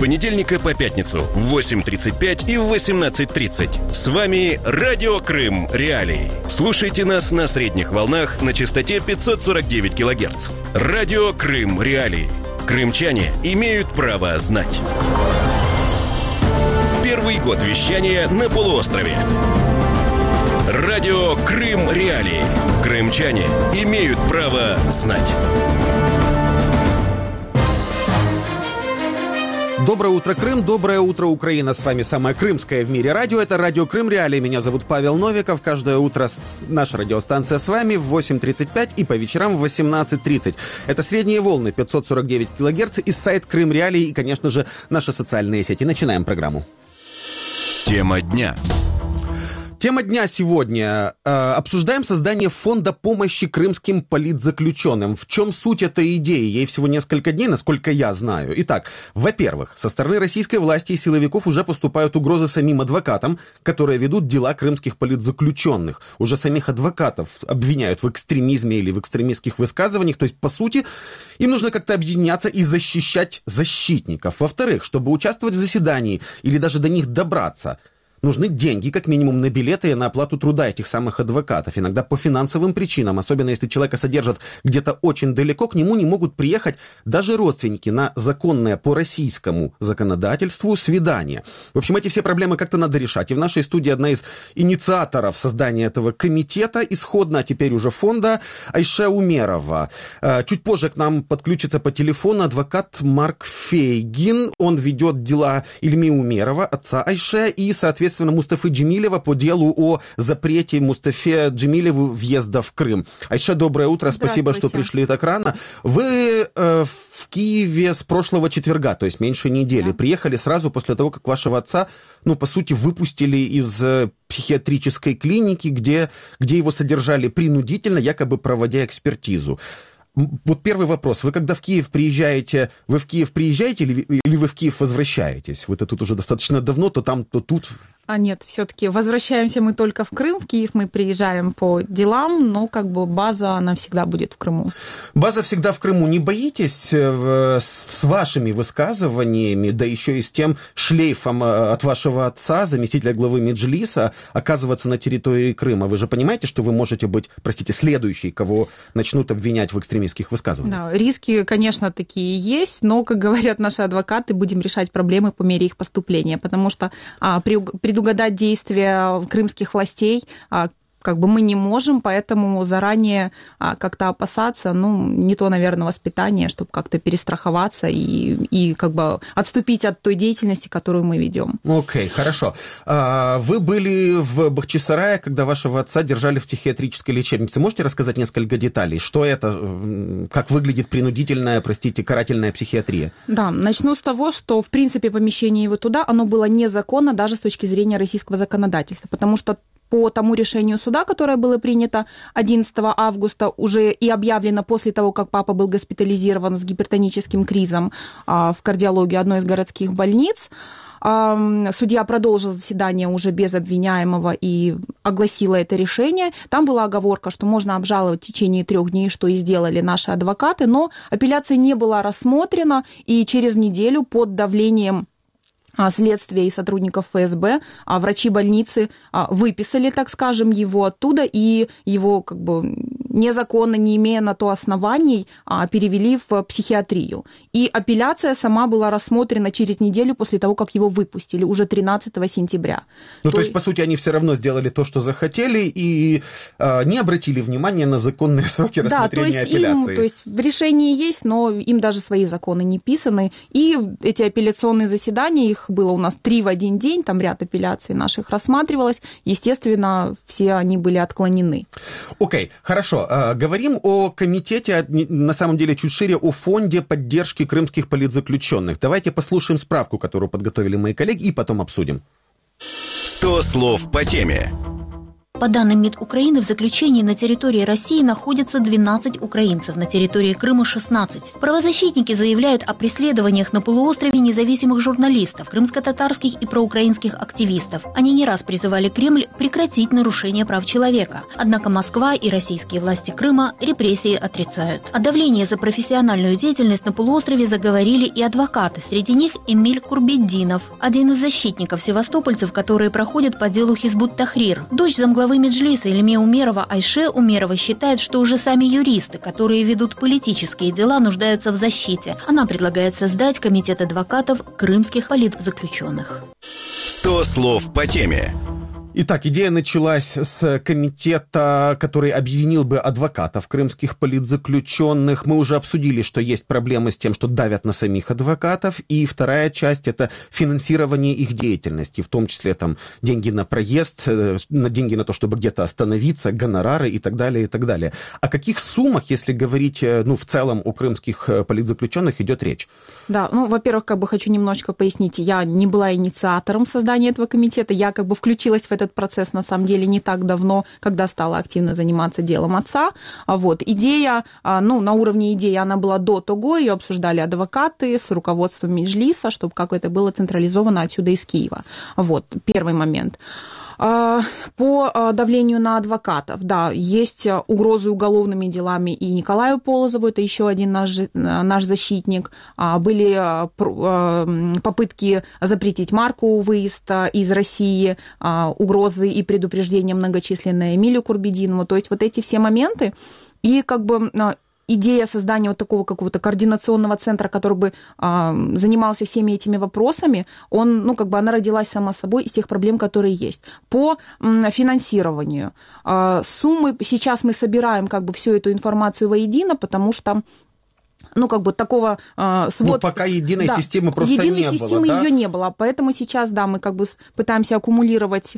понедельника по пятницу в 8:35 и в 18:30. С вами Радио Крым Реалии. Слушайте нас на средних волнах на частоте 549 кГц. Радио Крым Реалии. Крымчане имеют право знать. Первый год вещания на полуострове. Радио Крым Реалии. Крымчане имеют право знать. Доброе утро, Крым, доброе утро, Украина. С вами самое крымское в мире радио. Это Радио Крым Реалии. Меня зовут Павел Новиков. Каждое утро наша радиостанция с вами в 8:35 и по вечерам в 18:30. Это средние волны 549 кГц и сайт Крым Реалии и, конечно же, наши социальные сети. Начинаем программу. Тема дня. Тема дня сегодня. Обсуждаем создание фонда помощи крымским политзаключенным. В чем суть этой идеи? Ей всего несколько дней, насколько я знаю. Итак, во-первых, со стороны российской власти и силовиков уже поступают угрозы самим адвокатам, которые ведут дела крымских политзаключенных. Уже самих адвокатов обвиняют в экстремизме или в экстремистских высказываниях. То есть, по сути, им нужно как-то объединяться и защищать защитников. Во-вторых, чтобы участвовать в заседании или даже до них добраться, нужны деньги, как минимум, на билеты и на оплату труда этих самых адвокатов. Иногда по финансовым причинам, особенно если человека содержат где-то очень далеко, к нему не могут приехать даже родственники на законное по российскому законодательству свидание. В общем, эти все проблемы как-то надо решать. И в нашей студии одна из инициаторов создания этого комитета, исходно, а теперь уже фонда, Айше Умерова. Чуть позже к нам подключится по телефону адвокат Марк Фейгин. Он ведет дела Ильми Умерова, отца Айше, и, соответственно, Мустафы Джемилева по делу о запрете Мустафе Джемилеву въезда в Крым. Айша, доброе утро, спасибо, что пришли так рано. Вы в Киеве с прошлого четверга, то есть меньше недели, да. Приехали сразу после того, как вашего отца, по сути, выпустили из психиатрической клиники, где его содержали принудительно, якобы проводя экспертизу. Вот первый вопрос. Вы когда в Киев приезжаете или вы в Киев возвращаетесь? Вот это тут уже достаточно давно, то там, то тут... Нет, все-таки возвращаемся мы только в Крым. В Киев мы приезжаем по делам, но база, она всегда будет в Крыму. База всегда в Крыму. Не боитесь с вашими высказываниями, да еще и с тем шлейфом от вашего отца, заместителя главы Меджлиса, оказываться на территории Крыма? Вы же понимаете, что вы можете быть, следующий, кого начнут обвинять в экстремистских высказываниях? Да, риски, конечно, такие есть, но, как говорят наши адвокаты, будем решать проблемы по мере их поступления, потому что предугадать действия крымских властей мы не можем, поэтому заранее как-то опасаться, не то, наверное, воспитание, чтобы как-то перестраховаться и отступить от той деятельности, которую мы ведем. Окей, хорошо. Вы были в Бахчисарае, когда вашего отца держали в психиатрической лечебнице. Можете рассказать несколько деталей? Что это? Как выглядит принудительная, карательная психиатрия? Да, начну с того, что, в принципе, помещение его туда, оно было незаконно даже с точки зрения российского законодательства, потому что по тому решению суда, которое было принято 11 августа, уже и объявлено после того, как папа был госпитализирован с гипертоническим кризом в кардиологию одной из городских больниц, судья продолжил заседание уже без обвиняемого и огласила это решение. Там была оговорка, что можно обжаловать в течение 3 дней, что и сделали наши адвокаты, но апелляция не была рассмотрена, и через неделю под давлением следствия и сотрудников ФСБ врачи больницы выписали, так скажем, его оттуда, и его незаконно, не имея на то оснований, перевели в психиатрию. И апелляция сама была рассмотрена через неделю после того, как его выпустили, уже 13 сентября. То есть, по сути, они все равно сделали то, что захотели, и не обратили внимания на законные сроки рассмотрения апелляции. То есть в решении есть, но им даже свои законы не писаны. И эти апелляционные заседания, их было у нас 3 в один день, там ряд апелляций наших рассматривалось. Естественно, все они были отклонены. Окей, хорошо. Говорим о комитете, на самом деле чуть шире, о фонде поддержки крымских политзаключенных. Давайте послушаем справку, которую подготовили мои коллеги, и потом обсудим. 100 слов по теме. По данным МИД Украины, в заключении на территории России находится 12 украинцев, на территории Крыма – 16. Правозащитники заявляют о преследованиях на полуострове независимых журналистов, крымско-татарских и проукраинских активистов. Они не раз призывали Кремль прекратить нарушение прав человека. Однако Москва и российские власти Крыма репрессии отрицают. О давлении за профессиональную деятельность на полуострове заговорили и адвокаты. Среди них Эмиль Курбетдинов, один из защитников севастопольцев, которые проходят по делу Хизбут-Тахрир. Дочь замглавы Меджлиса Ильме Умерова Айше Умерова считает, что уже сами юристы, которые ведут политические дела, нуждаются в защите. Она предлагает создать комитет адвокатов крымских политзаключенных. 100 слов по теме. Итак, идея началась с комитета, который объединил бы адвокатов крымских политзаключенных. Мы уже обсудили, что есть проблемы с тем, что давят на самих адвокатов. И вторая часть – это финансирование их деятельности, в том числе там деньги на проезд, деньги на то, чтобы где-то остановиться, гонорары и так далее, и так далее. О каких суммах, если говорить, в целом у крымских политзаключенных идет речь? Да, во-первых, хочу немножечко пояснить. Я не была инициатором создания этого комитета. Я включилась в этот процесс, на самом деле, не так давно, когда стала активно заниматься делом отца. Идея, на уровне идеи она была до того, ее обсуждали адвокаты с руководством Меджлиса, чтобы как это было централизовано отсюда из Киева. Первый момент. По давлению на адвокатов, да, есть угрозы уголовными делами и Николаю Полозову, это еще один наш защитник. Были попытки запретить Марку выезд из России, угрозы и предупреждения многочисленные Эмилию Курбетдинову. То есть эти все моменты и идея создания такого какого-то координационного центра, который бы занимался всеми этими вопросами, она родилась сама собой из тех проблем, которые есть. По финансированию суммы сейчас мы собираем всю эту информацию воедино, потому что такого пока единой системы просто не было. Единой системы ее не было, поэтому сейчас, мы пытаемся аккумулировать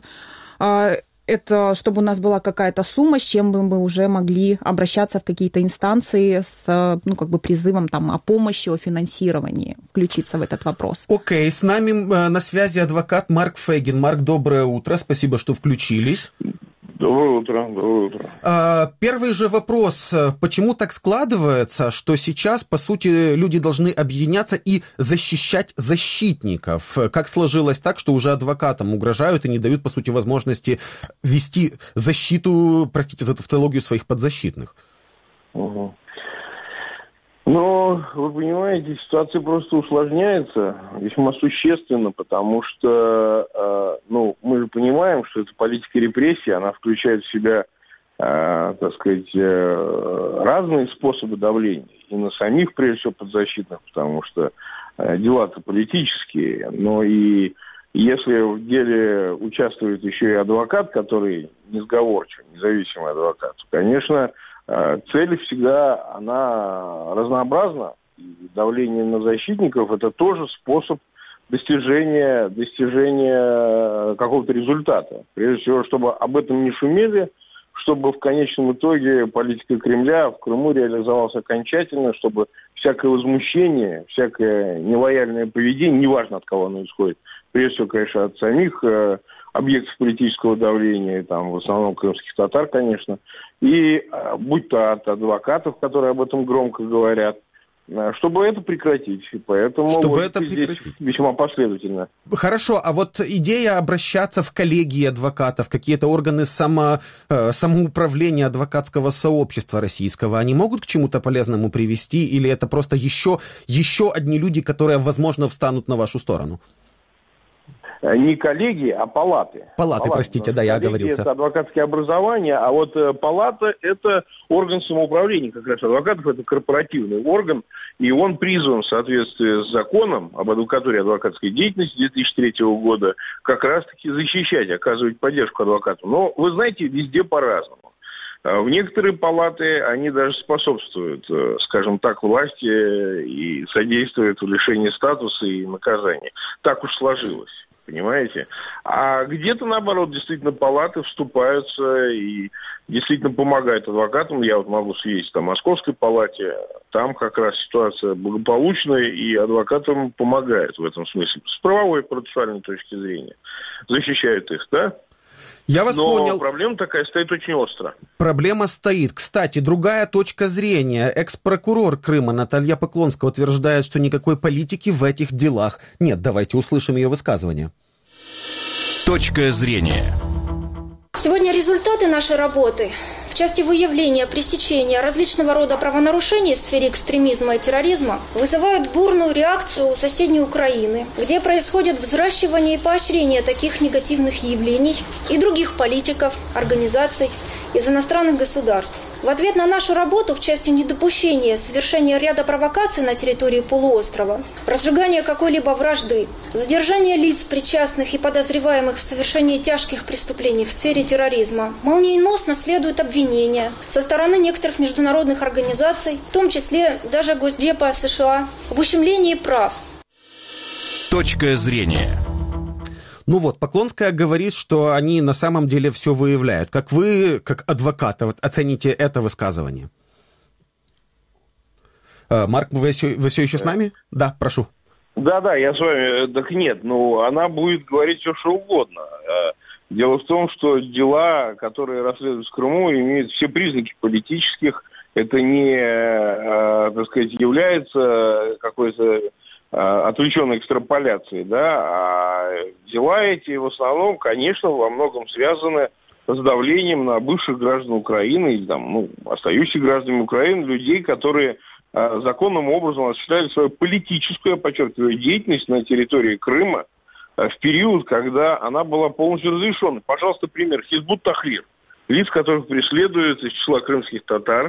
это, чтобы у нас была какая-то сумма, с чем бы мы уже могли обращаться в какие-то инстанции с, призывом о помощи, о финансировании, включиться в этот вопрос. Окей, с нами на связи адвокат Марк Фейгин. Марк, доброе утро, спасибо, что включились. Доброе утро. Первый же вопрос. Почему так складывается, что сейчас, по сути, люди должны объединяться и защищать защитников? Как сложилось так, что уже адвокатам угрожают и не дают, по сути, возможности вести защиту, простите за тавтологию, своих подзащитных? Угу. Вы понимаете, ситуация просто усложняется весьма существенно, потому что, мы же понимаем, что эта политика репрессий, она включает в себя, разные способы давления. И на самих, прежде всего, подзащитных, потому что дела-то политические, но и если в деле участвует еще и адвокат, который несговорчивый, независимый адвокат, то, конечно, цель всегда, она разнообразна. И давление на защитников – это тоже способ достижения какого-то результата. Прежде всего, чтобы об этом не шумели, чтобы в конечном итоге политика Кремля в Крыму реализовалась окончательно, чтобы всякое возмущение, всякое нелояльное поведение, неважно от кого оно исходит, прежде всего, конечно, от самих объектов политического давления, в основном крымских татар, конечно, и будь то от адвокатов, которые об этом громко говорят, чтобы это прекратить. Поэтому здесь весьма последовательно. Хорошо, а идея обращаться в коллегии адвокатов, какие-то органы самоуправления адвокатского сообщества российского, они могут к чему-то полезному привести, или это просто еще одни люди, которые, возможно, встанут на вашу сторону? Не коллегии, а палаты. Палаты, простите, да, я оговорился. Это адвокатские образования, а палата – это орган самоуправления как раз адвокатов, это корпоративный орган, и он призван в соответствии с законом об адвокатуре и адвокатской деятельности 2003 года как раз-таки защищать, оказывать поддержку адвокату. Но, вы знаете, везде по-разному. В некоторые палаты они даже способствуют, скажем так, власти и содействуют в лишении статуса и наказания. Так уж сложилось. Понимаете? А где-то, наоборот, действительно палаты вступаются и действительно помогают адвокатам. Я могу съездить в Московской палате, там как раз ситуация благополучная, и адвокатам помогают в этом смысле. С правовой и процессуальной точки зрения. Защищают их, да? Я вас понял. Но проблема такая стоит очень остро. Проблема стоит. Кстати, другая точка зрения. Экс-прокурор Крыма Наталья Поклонская утверждает, что никакой политики в этих делах нет. Давайте услышим ее высказывание. Точка зрения. Сегодня результаты нашей работы в части выявления, пресечения различного рода правонарушений в сфере экстремизма и терроризма вызывают бурную реакцию у соседней Украины, где происходит взращивание и поощрение таких негативных явлений и других политиков, организаций из иностранных государств. В ответ на нашу работу в части недопущения совершения ряда провокаций на территории полуострова, разжигания какой-либо вражды, задержания лиц, причастных и подозреваемых в совершении тяжких преступлений в сфере терроризма, молниеносно следуют обвинения со стороны некоторых международных организаций, в том числе даже Госдепа США, в ущемлении прав. Точка зрения. Ну вот, Поклонская говорит, что они на самом деле все выявляют. Как вы, как адвокат, оцените это высказывание? Марк, вы все еще с нами? Да, прошу. Да, я с вами. Так нет, она будет говорить все, что угодно. Дело в том, что дела, которые расследуются в Крыму, имеют все признаки политических. Это не, так сказать, является какой-то отвлеченной экстраполяцией, да, а дела эти в основном, конечно, во многом связаны с давлением на бывших граждан Украины или там, остающихся гражданами Украины, людей, которые законным образом осуществляли свою политическую, подчеркиваю, деятельность на территории Крыма в период, когда она была полностью разрешена. Пожалуйста, пример. Хизбут Тахрир. Лиц, которых преследуют из числа крымских татар,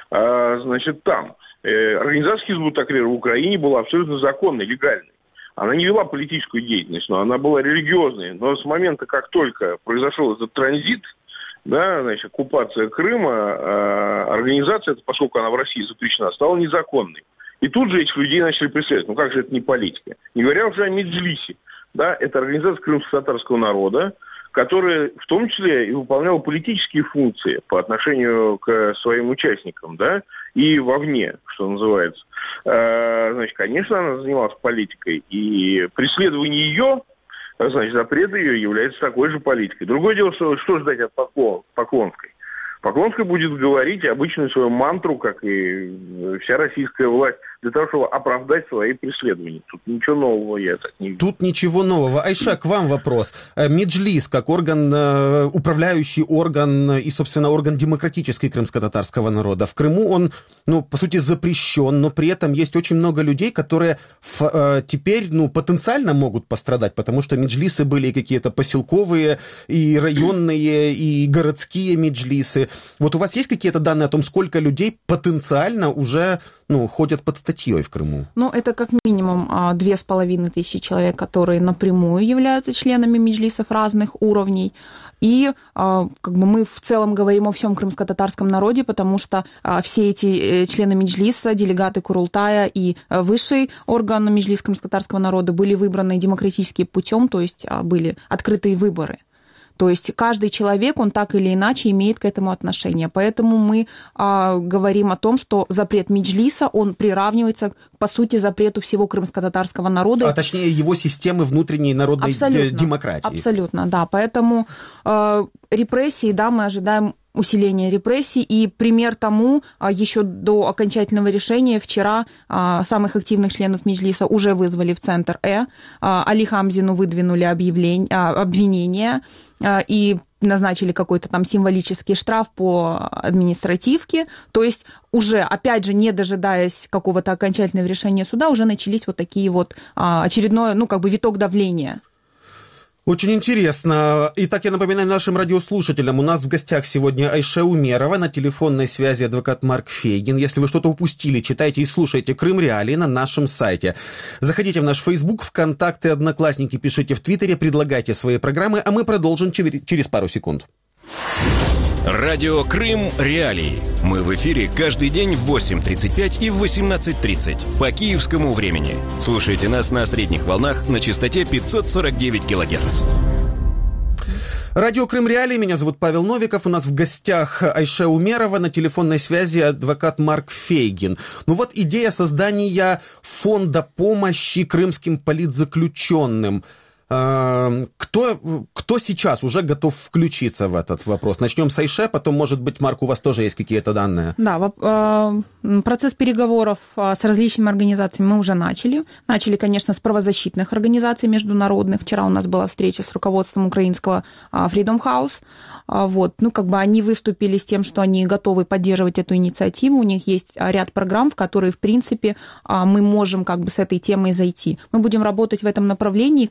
там. Организация Хизбут Тахрир в Украине была абсолютно законной, легальной. Она не вела политическую деятельность, но она была религиозной. Но с момента, как только произошел этот транзит, оккупация Крыма, организация, поскольку она в России запрещена, стала незаконной. И тут же этих людей начали преследовать. Как же это не политика? Не говоря уже о Меджлисе. Да, это организация крымско-татарского народа, которая в том числе и выполняла политические функции по отношению к своим участникам, да, и вовне, что называется. Конечно, она занималась политикой, и преследование ее, запрет ее является такой же политикой. Другое дело, что ждать от Поклонской. Поклонская будет говорить обычную свою мантру, как и вся российская власть, для того, чтобы оправдать свои преследования. Тут ничего нового я так не вижу. Тут ничего нового. Айша, к вам вопрос. Меджлис, как орган, управляющий орган и, собственно, орган демократический крымско-татарского народа. В Крыму он, по сути, запрещен, но при этом есть очень много людей, которые теперь, потенциально могут пострадать, потому что меджлисы были и какие-то поселковые, и районные, и городские меджлисы. Вот у вас есть какие-то данные о том, сколько людей потенциально уже ходят под статьей в Крыму? Это как минимум 2500 человек, которые напрямую являются членами меджлисов разных уровней. И мы в целом говорим о всем крымско-татарском народе, потому что все эти члены меджлиса, делегаты Курултая и высший орган меджлис крымско-татарского народа были выбраны демократическим путем, то есть были открытые выборы. То есть каждый человек, он так или иначе имеет к этому отношение. Поэтому мы говорим о том, что запрет меджлиса, он приравнивается, по сути, запрету всего крымско-татарского народа. А точнее, его системы внутренней народной демократии. Абсолютно, да. Поэтому репрессии, да, мы ожидаем усиления репрессий. И пример тому, еще до окончательного решения вчера самых активных членов меджлиса уже вызвали в центр Али Хамзину выдвинули обвинения и назначили какой-то там символический штраф по административке. То есть уже, опять же, не дожидаясь какого-то окончательного решения суда, уже начались вот такие вот очередной, виток давления. Очень интересно. Итак, я напоминаю нашим радиослушателям, у нас в гостях сегодня Айша Умерова, на телефонной связи адвокат Марк Фейгин. Если вы что-то упустили, читайте и слушайте Крым Реалии на нашем сайте. Заходите в наш Facebook, ВКонтакте, Одноклассники, пишите в Твиттере, предлагайте свои программы, а мы продолжим через пару секунд. Радио Крым Реалии. Мы в эфире каждый день в 8:35 и в 18:30 по киевскому времени. Слушайте нас на средних волнах на частоте 549 кГц. Радио Крым Реалии, меня зовут Павел Новиков, у нас в гостях Айша Умерова, на телефонной связи адвокат Марк Фейгин. Идея создания фонда помощи крымским политзаключенным. Кто сейчас уже готов включиться в этот вопрос? Начнем с Айше, потом, может быть, Марк, у вас тоже есть какие-то данные? Да, процесс переговоров с различными организациями мы уже начали. Начали, конечно, с правозащитных организаций международных. Вчера у нас была встреча с руководством украинского Freedom House. Вот. Они выступили с тем, что они готовы поддерживать эту инициативу. У них есть ряд программ, в которые, в принципе, мы можем с этой темой зайти. Мы будем работать в этом направлении,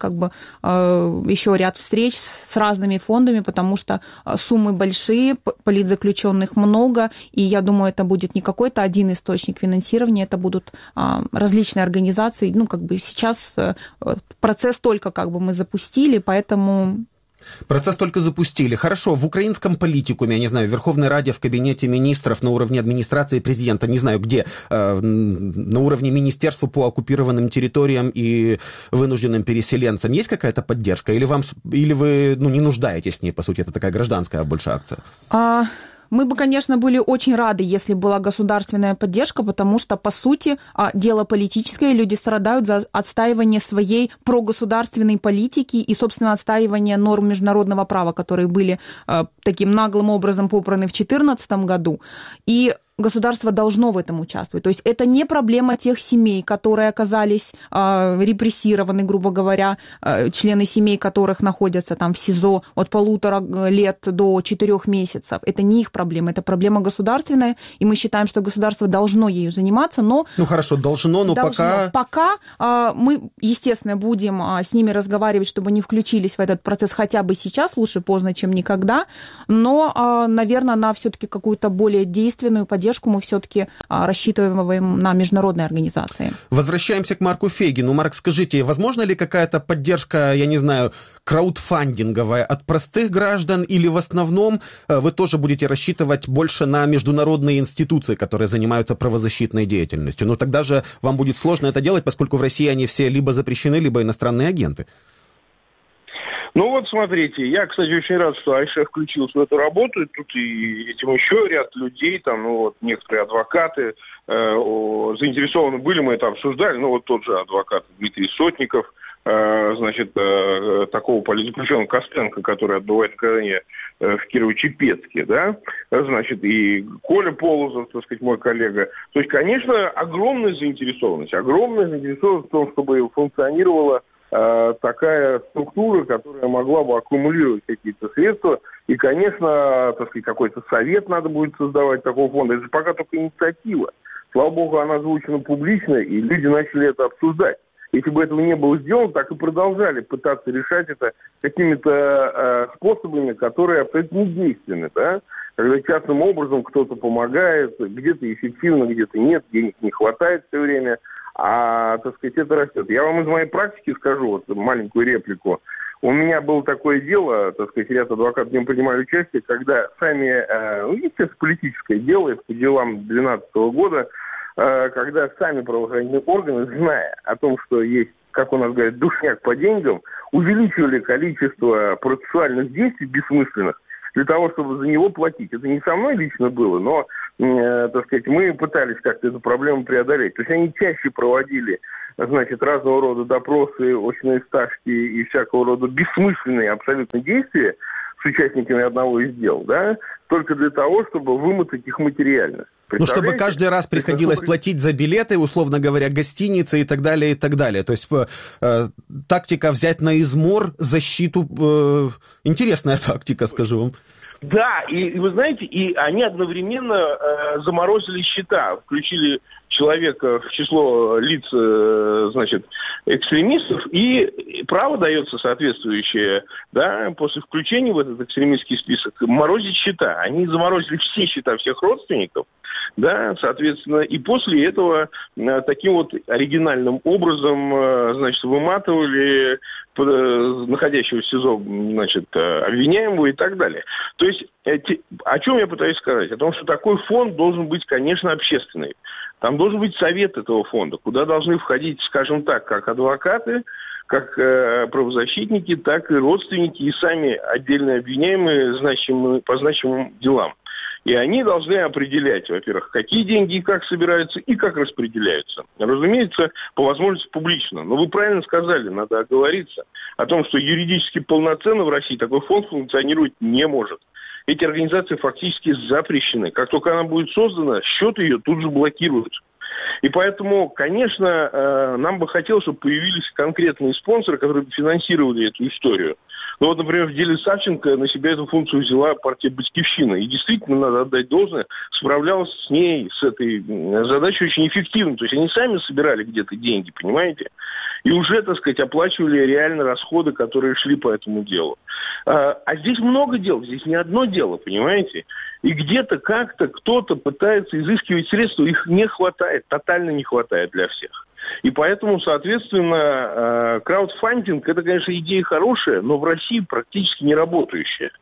еще ряд встреч с разными фондами, потому что суммы большие, политзаключенных много, и я думаю, это будет не какой-то один источник финансирования, это будут различные организации. Сейчас процесс только мы запустили, поэтому... Процесс только запустили. Хорошо, в украинском политикуме, я не знаю, в Верховной Раде, в Кабинете министров, на уровне администрации президента, не знаю где, на уровне министерства по оккупированным территориям и вынужденным переселенцам есть какая-то поддержка? Или вы не нуждаетесь в ней, по сути, это такая гражданская больше акция? Мы бы, конечно, были очень рады, если была государственная поддержка, потому что, по сути, дело политическое, люди страдают за отстаивание своей прогосударственной политики и, собственно, отстаивание норм международного права, которые были таким наглым образом попраны в 2014 году. И государство должно в этом участвовать. То есть это не проблема тех семей, которые оказались репрессированы, грубо говоря, члены семей, которых находятся в СИЗО от 1,5 лет до 4 месяцев. Это не их проблема, это проблема государственная, и мы считаем, что государство должно ею заниматься, но... Хорошо, должно, но пока... Пока мы, естественно, будем с ними разговаривать, чтобы они включились в этот процесс хотя бы сейчас, лучше поздно, чем никогда, но, наверное, на все-таки какую-то более действенную поддержку мы все-таки рассчитываем на международные организации. Возвращаемся к Марку Фейгину. Марк, скажите, возможно ли какая-то поддержка, я не знаю, краудфандинговая от простых граждан, или в основном вы тоже будете рассчитывать больше на международные институции, которые занимаются правозащитной деятельностью? Но тогда же вам будет сложно это делать, поскольку в России они все либо запрещены, либо иностранные агенты. Смотрите, я, кстати, очень рад, что Айше включился в эту работу, и тут и этим еще ряд людей, некоторые адвокаты заинтересованы были, мы это обсуждали, тот же адвокат Дмитрий Сотников, такого политзаключенного Костенко, который отбывает наказание в Кирово-Чепецке, и Коля Полозов, мой коллега. То есть, конечно, огромная заинтересованность в том, чтобы функционировала такая структура, которая могла бы аккумулировать какие-то средства. И, конечно, какой-то совет надо будет создавать такого фонда. Это же пока только инициатива. Слава богу, она озвучена публично, и люди начали это обсуждать. Если бы этого не было сделано, так и продолжали пытаться решать это какими-то способами, которые абсолютно недейственны, Когда частным образом кто-то помогает, где-то эффективно, где-то нет, денег не хватает все время, это растет. Я вам из моей практики скажу маленькую реплику. У меня было такое дело, ряд адвокатов в нем принимали участие, когда сами, естественно, политическое дело, по делам 2012 года, когда сами правоохранительные органы, зная о том, что есть, как у нас говорят, душняк по деньгам, увеличивали количество процессуальных действий бессмысленных для того, чтобы за него платить. Это не со мной лично было, но, мы пытались как-то эту проблему преодолеть. То есть они чаще проводили, разного рода допросы, очные ставки и всякого рода бессмысленные абсолютно действия с участниками одного из дел, только для того, чтобы вымотать их материально. Чтобы каждый раз приходилось платить за билеты, условно говоря, гостиницы и так далее, и так далее. То есть тактика взять на измор защиту, интересная тактика, скажу вам. Да, и вы знаете, и они одновременно заморозили счета, включили человека в число лиц, экстремистов, и право дается соответствующее, после включения в этот экстремистский список, морозить счета. Они заморозили все счета всех родственников, соответственно, и после этого таким оригинальным образом, выматывали находящего в СИЗО, обвиняемого и так далее. То есть, о чем я пытаюсь сказать? О том, что такой фонд должен быть, конечно, общественный. Там должен быть совет этого фонда, куда должны входить, скажем так, как адвокаты, как правозащитники, так и родственники, и сами отдельные обвиняемые по значимым делам. И они должны определять, во-первых, какие деньги и как собираются, и как распределяются. Разумеется, по возможности публично. Но вы правильно сказали, надо оговориться о том, что юридически полноценно в России такой фонд функционировать не может. Эти организации фактически запрещены. Как только она будет создана, счет ее тут же блокируют. И поэтому, конечно, нам бы хотелось, чтобы появились конкретные спонсоры, которые бы финансировали эту историю. Ну вот, например, в деле Савченко на себя эту функцию взяла партия «Батькивщина». И действительно, надо отдать должное, справлялась с ней, с этой задачей очень эффективно. То есть они сами собирали где-то деньги, понимаете? И уже, так сказать, оплачивали реально расходы, которые шли по этому делу. А здесь много дел, здесь не одно дело, понимаете? И где-то как-то кто-то пытается изыскивать средства, их не хватает, тотально не хватает для всех. И поэтому, соответственно, краудфандинг – это, конечно, идея хорошая, но в России практически не работающая.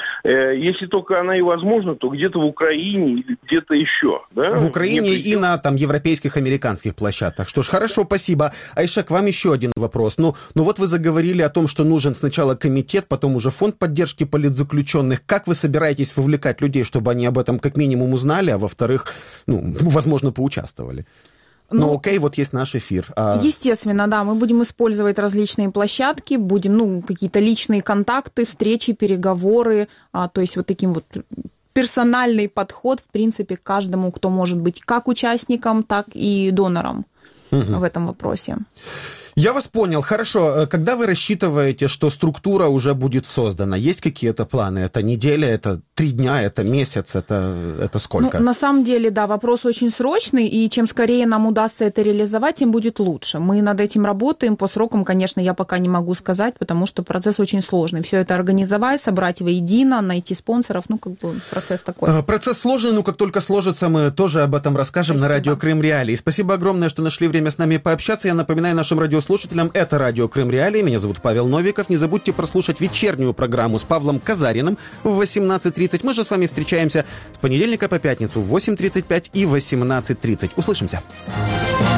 Если только она и возможна, то где-то в Украине или где-то еще. Да? В Украине и на там, европейских, американских площадках. Что ж, хорошо, спасибо. Айша, к вам еще один вопрос. Ну вот вы заговорили о том, что нужен сначала комитет, потом уже фонд поддержки политзаключенных. Как вы собираетесь вовлекать людей, чтобы они об этом как минимум узнали, а во-вторых, возможно, поучаствовали? Ну, окей, вот есть наш эфир. Естественно, да, мы будем использовать различные площадки, будем, какие-то личные контакты, встречи, переговоры, то есть вот таким вот персональный подход, в принципе, к каждому, кто может быть как участником, так и донором в этом вопросе. Я вас понял. Хорошо. Когда вы рассчитываете, что структура уже будет создана? Есть какие-то планы? Это неделя, это 3 дня, это месяц, это сколько? На самом деле, да, вопрос очень срочный, и чем скорее нам удастся это реализовать, тем будет лучше. Мы над этим работаем. По срокам, конечно, я пока не могу сказать, потому что процесс очень сложный. Все это организовать, собрать воедино, найти спонсоров, процесс такой. Процесс сложный, но как только сложится, мы тоже об этом расскажем. Спасибо. На радио Крым Реалии. Спасибо огромное, что нашли время с нами пообщаться. Я напоминаю нашим радиослушателям, это радио Крым Реалии. Меня зовут Павел Новиков. Не забудьте прослушать вечернюю программу с Павлом Казариным в 18:30. Мы же с вами встречаемся с понедельника по пятницу в 8:35 и 18:30. Услышимся.